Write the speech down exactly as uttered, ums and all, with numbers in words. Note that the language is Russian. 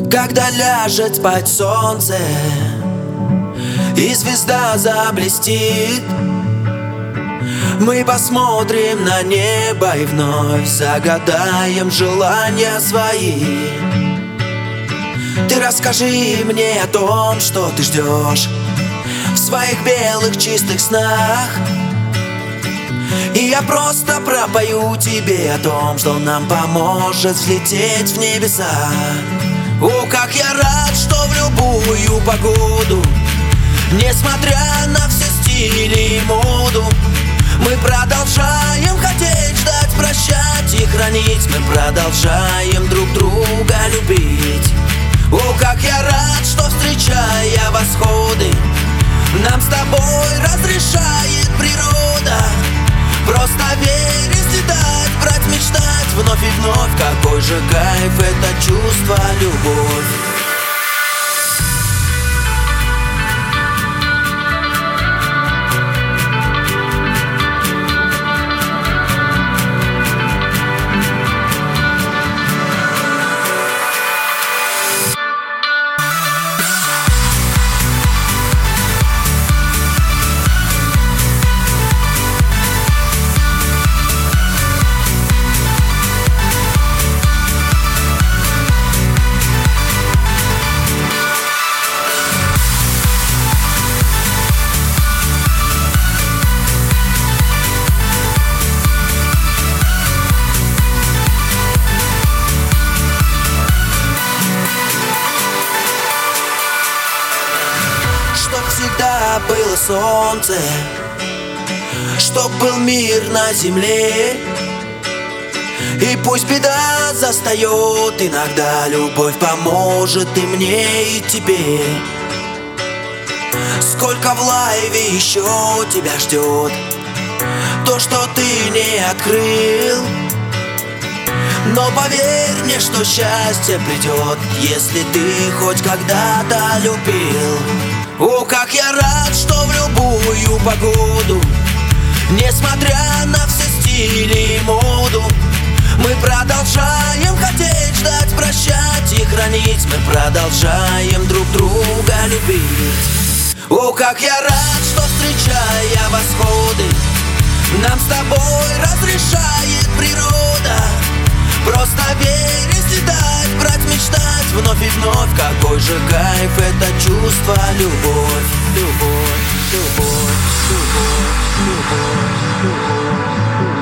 Когда ляжет спать солнце и звезда заблестит, мы посмотрим на небо и вновь загадаем желания свои. Ты расскажи мне о том, что ты ждешь в своих белых чистых снах, и я просто пропою тебе о том, что нам поможет взлететь в небеса. О, как я рад, что в любую погоду, несмотря на все стили и моду, мы продолжаем хотеть, ждать, прощать и хранить. Мы продолжаем друг друга любить. О, как я рад, что, встречая восходы, нам с тобой разрешает природа просто верить, летать, брать, мечтать вновь и вновь. Какой же кайф это чувство, любовь. Чтоб всегда было солнце, чтоб был мир на земле, и пусть беда застает, иногда любовь поможет и мне, и тебе. Сколько в лайве еще тебя ждет то, что ты не открыл, но поверь мне, что счастье придет, если ты хоть когда-то любил. О, как я рад, что в любую погоду, несмотря на все стили и моду, мы продолжаем хотеть, ждать, прощать и хранить. Мы продолжаем друг друга любить. О, как я рад, что, встречая восходы, нам с тобой разрешает природа просто верить, летать, брать, мечтать вновь и вновь. Какой же кайф это чувство, любовь, любовь, любовь, любовь, любовь, любовь.